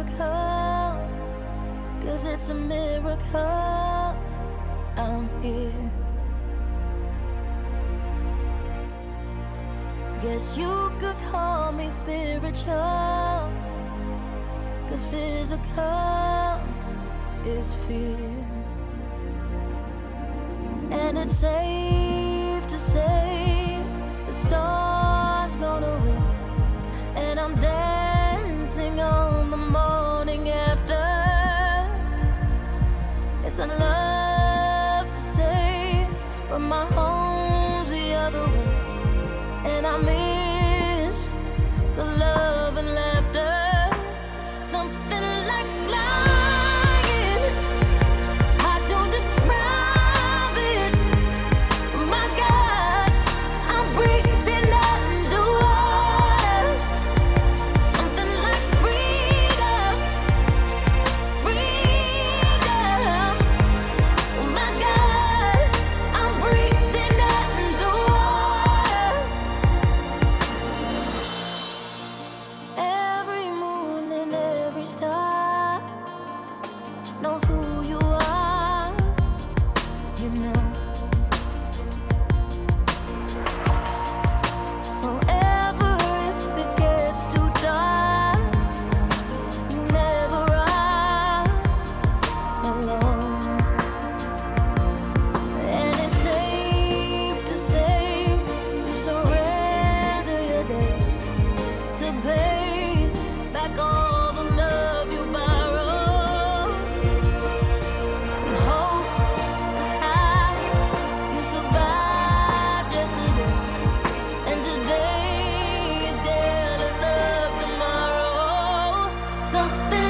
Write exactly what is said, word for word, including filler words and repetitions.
miracles, 'cause it's a miracle I'm here. Guess you could call me spiritual, 'cause physical is fear. And it's safe to say the storm's gonna win, and I'm dancing on the morning after. Yes, I'd love to stay, but my home's the other way, and I miss the love and laughter. Something like flying, I don't describe it. My God, I'm breathing underwater. Something like freedom, freedom. My God, I'm breathing underwater. Every moon and every star knows who you are, you know. So ever if it gets too dark, you never are alone. And it's safe to say you surrender your day to pay back all the love you borrowed, and hope high you survived yesterday, and today is jealous of tomorrow. Something